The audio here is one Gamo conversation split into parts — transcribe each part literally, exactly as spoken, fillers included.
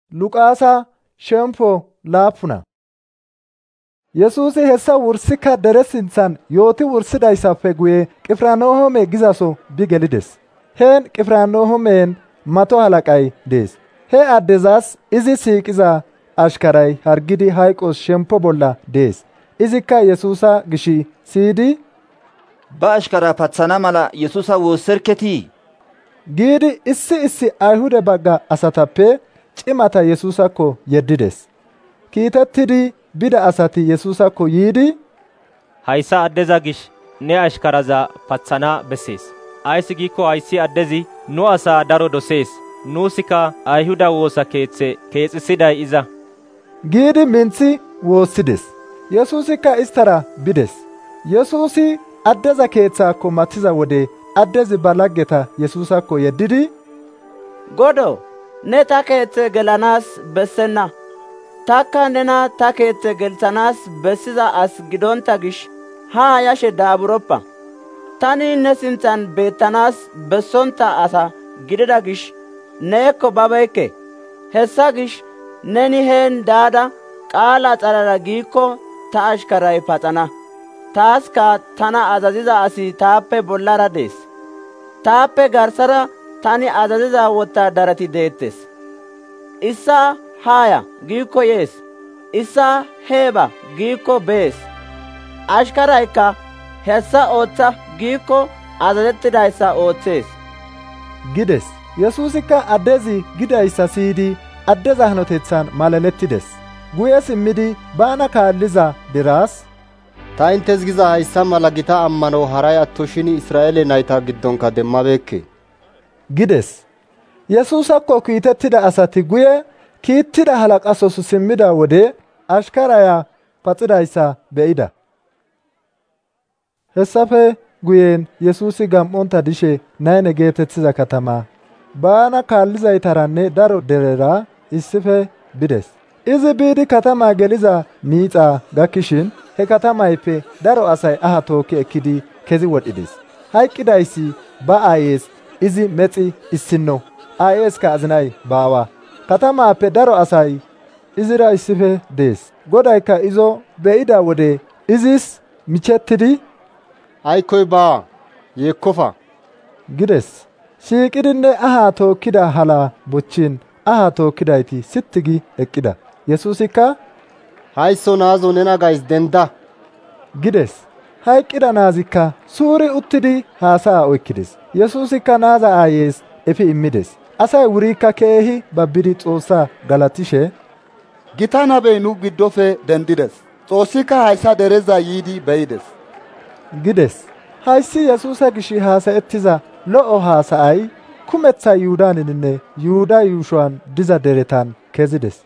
Luqaasa shempo laapuna. Yesuusi hessa wursika dere sinthan yooti wursidayssappe guye Qifirnahoome gizaso bi gelides. Heen Qifirnahoomen mato halaqay dees. He addezas izi siiqiza ashkaray hargidi hayqos shempo bolla dees. Izikka Yesuusa gishi siyidi, ba ashkara patsana mala Yesuusa woosserketii? giidi issi issi Ayhude bagga asatappe cimata Yesuusakko yeddides. Kiitettidi bida asati Yesuusakko yiidi, hayssa addeza gish ne ashkaraza patsana bessees. Ayssi giikko hayssi addezi nu asaa daro dosees. Nuusika Ayhuda woosa keeththe keexisiday iza. giidi minthi woossides. Yesuusikka istara bides. Yesuusi addeza keeththaakko matiza wode addezi ba laggeta Yesuusakko yeddidi, Godoo, ne ta keeththe gelanaas bessenna. Takka nena ta keeththe gelthanaas bessiza as gidonta gish haa yashe daaburoppa. Tani ne sinthan beettanaas bessonta asa gidida gish neekko babeekke. Hessa gish neni heen daada qaala xalala giikko ta ashkaray paxana. Taaska tana azaziza asi taappe bollara dees. Taappe garsara tani azaziza wottaadarati deettes. Issa haaya giikko yees. Issa heeba giikko bees. Ashkaraykka hessa ooththa giikko azazettidayssa ooththees gides. Yesuusikka addezi gidayssa siyidi addeza hanotethan malalettides. Guye simmidi bana kaalliza deraas, ta intes giza hayssa mala gita ammano haray attoshin Israa'eele nayta giddonkka demmabeekke gides. Yesuusakko kiitettida asati guye kiittida halaqasos simmida wode ashkaraya paxidayssa be'ida. Hessafe guyen Yesuusi gam7onta dishe Nayne geetettiza katama bana kaallizaytaranne daro derera issife bides. Izi biidi katama geliza miixaa gakkishin he katamayppe daro asay aha tookki ekkidi kezi wodhides. Hayqqidayssi ba aayees izi mexi issinno, aayeeska azinay baawa. Katamaappe daro asay izira issife dees. Godaykka izo be'ida wode izis michettidi, aykkoy baa, yeekkofa gides. Shiiqidinne aha tookkida hala bochchin aha tookkidayti sitti gi eqqida. Yesuusikka, haysso naazo nena gays denda gides. Hayqqida naazikka suuri uttidi haasa'a oykkides. Yesuusikka naaza aayees efi immides. Asay wurikka keehi babbidi Xoossaa galatishe, gita nabey nu giddofe dendides. Xoossika hayssa dereza yiidi beyides gides. Hayssi Yesuusa gishi haasa'ettiza lo'o haasa'ay kumetha Yihudaninne Yihuda yuushuwan diza deretan kezides.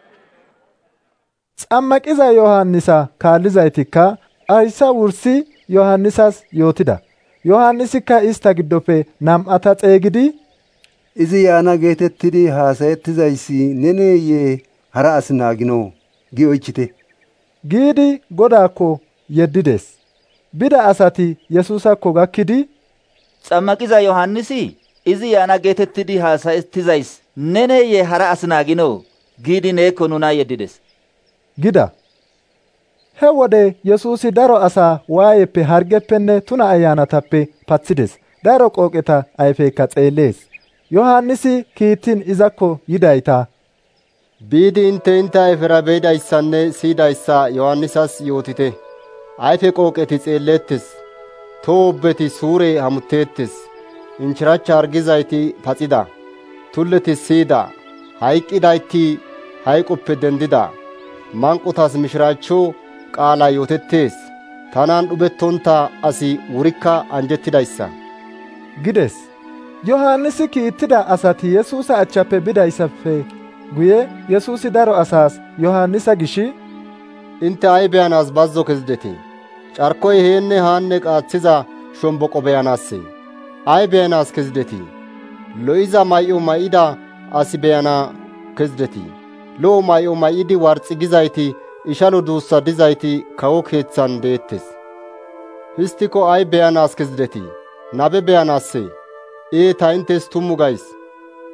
Xammaqiza Yohannisa kaallizaytikka hayssa wursi Yohannisas yootida. Yohannisikka ista giddofe nam'ata xeygidi, izi yaana geetettidi haasayettizayssi neneeyye hara as naaginoo gi oychite giidi Godaakko yeddides. Bida asati Yesuusakko gakkidi, Xammaqiza Yohannisi izi yaana geetettidi haasayettizays neneeyye hara as naaginoo giidi neekko nuna yeddides gida. He wode Yesuusi daro asaa waayeppe hargeppenne tuna ayyaanatappe pathides. Daro qooqeta ayfeykka xeellees. Yohannisi kiittin izakko yidayta, biidi inte inte ayfera beyidayssanne siyidayssa Yohannisas yootite. Ayfe qooqeti xeelleettes, toobbeti suure hamutteettes, inchiracha hargizayti paxida, tulleti siyida, hayqqidayti hayqoppe dendida, manqotas mishiraachcho qaala yootettees. Tanan dhubettonta asi wurikka anjettidayssa gides. Yohannisi kiittida asati Yesuusa achchappe bidayssappe guye Yesuusi daro asaas Yohannisa gishi, intte ay beyanaas bazzo kezidetii? Carkoy heenne haanne qaaththiza shomboqo beyanaassee? Ay beyanaas kezidetii? Lo'iza may'o may'ida asi beyana kezidetii? Lo'o may'o may'idi warxi gizayti ishalo duussa dizayti kawo keeththan deettes. Histiko ay beyanaas kezidetii? Nabe beyanaassee? Ee ta intes tummu gays.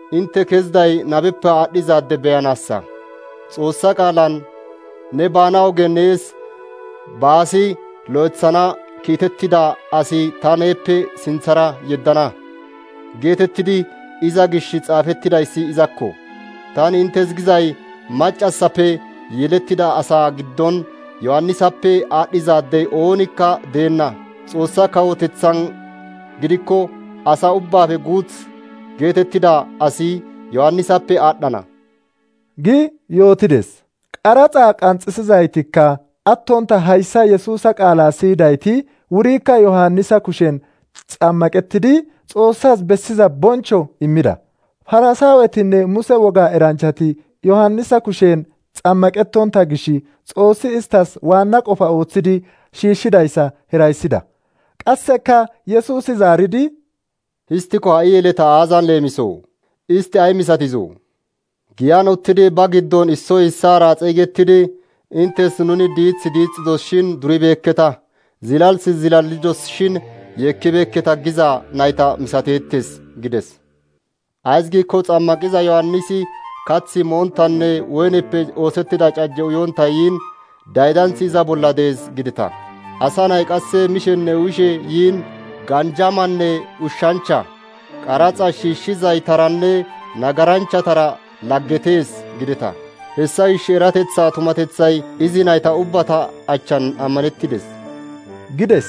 intte keziday nabeppe aadhdhizaade beyanaassa. Xoossa qaalan ne baana oge nees baasi lo'ethana kiitettida asi ta neeppe sinthara yeddana geetettidi iza gish xaafettidayssi izakko. Tani inttes gizay maccassappe yelettida asaa giddon Yohannisappe aadhdhizaadey oonikka deenna. Xoossa kawotethan gidikko asa ubbaafe guuth geetettida asi Yohannisappe aadhdhana gi yootides. Qaraxa qanxisizaytikka attonta hayssa Yesuusa qaalaa siyidayti wurikka Yohannisa kushen xammaqettidi Xoossas bessiza boncho immida. Farisaawetinne Muse wogaa eranchati Yohannisa kushen xammaqettonta gish Xoossi istas waanna qofa ooththidi shiishshidayssa hirayssida. Qasseka Yesuusi zaaridi, Histiko ha yeleta aazan leemisoo? Isti ay misatizoo? Giyan uttidi ba giddon issoy issaara xeygettidi, intes nuni diith diixxidos shin duribeekketa, zilalsi zilallidos shin yeekkibeekketa giza nayta misateettes gides. Ays giikko xammaqiza Yohannisi kathi moontanne woyneppe oosettida cajje uyonta yiin daydanthi iza bolla dees gideta. Asa nay qasse mishenne uyishe yiin ganjamanne ushshancha, qaraxa shiishshizaytaranne nagaranchatara laggetees gideta. Hessa ish eratetha tumatethay izi nayta ubbata achchan ammanettides gides.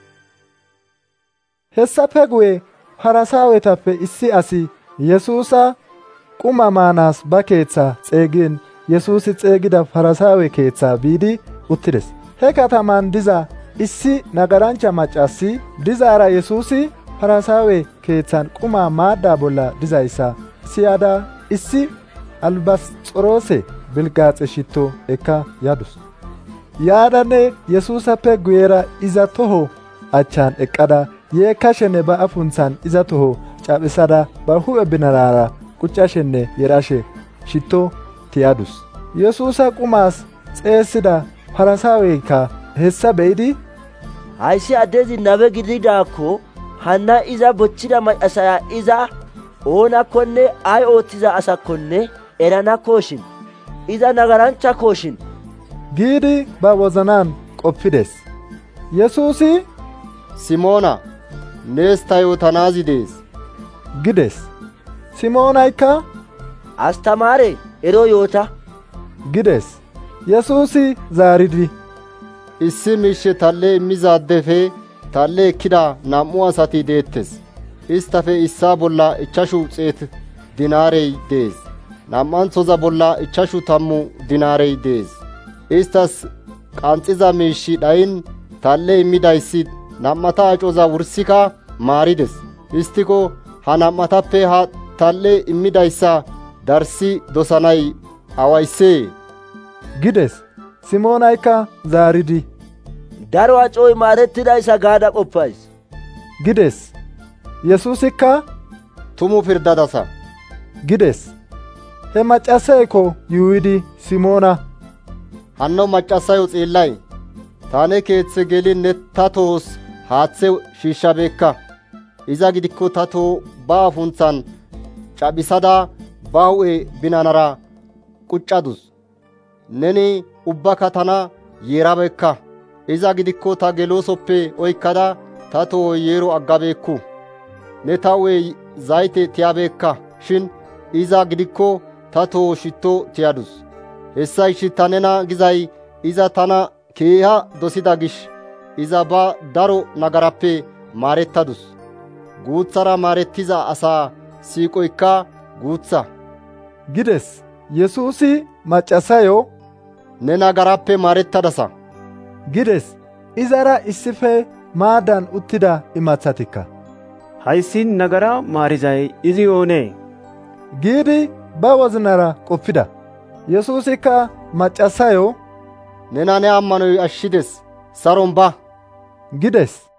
Hessafe guye Farisaawetappe issi asi Yesuusa quma maanaas ba keeththa xeegin Yesuusi xeegida Farisaawe keeththa biidi uttides. He kataman diza issi nagarancha maccassi dizaara Yesuusi Farisaawe keeththan quma maaddaa bolla dizayssa siyada issi albasxoroose bilgaaxe shitto ekka yadus. Yaadanne Yesuusappe guyera iza toho achchan eqqada yeekkashenne ba afunthan iza toho caphisada ba hu'e binanaara quccashenne yerashe shitto tiyadus. Yesuusa qumaas xeessida Farisaaweykka hessa be'idi, hayssi addezi nabe gididaakko hanna iza bochchida maccasaya iza oonakkonne ay ooththiza asakkonne eranakkoshin iza nagaranchakoshin giidi ba wozanan qoppides. Yesuusi, Simoona, nees ta yootanaazi dees gides. Simoonaykka, Astamaare, ero yoota gides. Yesuusi zaaridi, issi miishshe talle immizaadefe talle ekkida nam'u asati deettes. Istafe issaa bolla ichchashu xeet dinaarey dees. Nam'anthoza bolla ichchashu tammu dinaarey dees. Istas qanxiza miishshi dhayin talle immidayssi nam'ata acoza wursika maarides. Histiko ha nam'atappe ha talle immidayssa darsi dosanay awayssee gides. Simoonaykka zaaridi, daro acoy maarettidayssa gaada qoppays gides. Yesuusikka, tumu pirdadasa gides. He maccasayko yuuyidi Simoona, hanno maccasayo xeellay, taane keeththe gelin ne ta tohos haaththe shiishshabeekka. Iza gidikko ta toho ba afunthan caphisada ba hu'e binanara quccadus. Neni ubbaka tana yeerabeekka. Iza gidikko ta geloosoppe oykkada ta toho yeero aggabeekku. Ne ta hu'e zayte tiyabeekka shin iza gidikko ta toho shitto tiyadus. Hessa ishi ta nena gizay iza tana keeha dosida gish iza ba daro nagarappe maarettadus. Guuthara maarettiza asaa siiqoykka guutha gides. Yesuusi maccasayo, ne nagarappe maarettadasa gides. Izara issife maadan uttida imathatikka, hayssi nagara maarizay izi oonee giidi ba wozinara qoppida. Yesuusikka maccasayo, nena ne ammanoy ashshides, saron ba gides.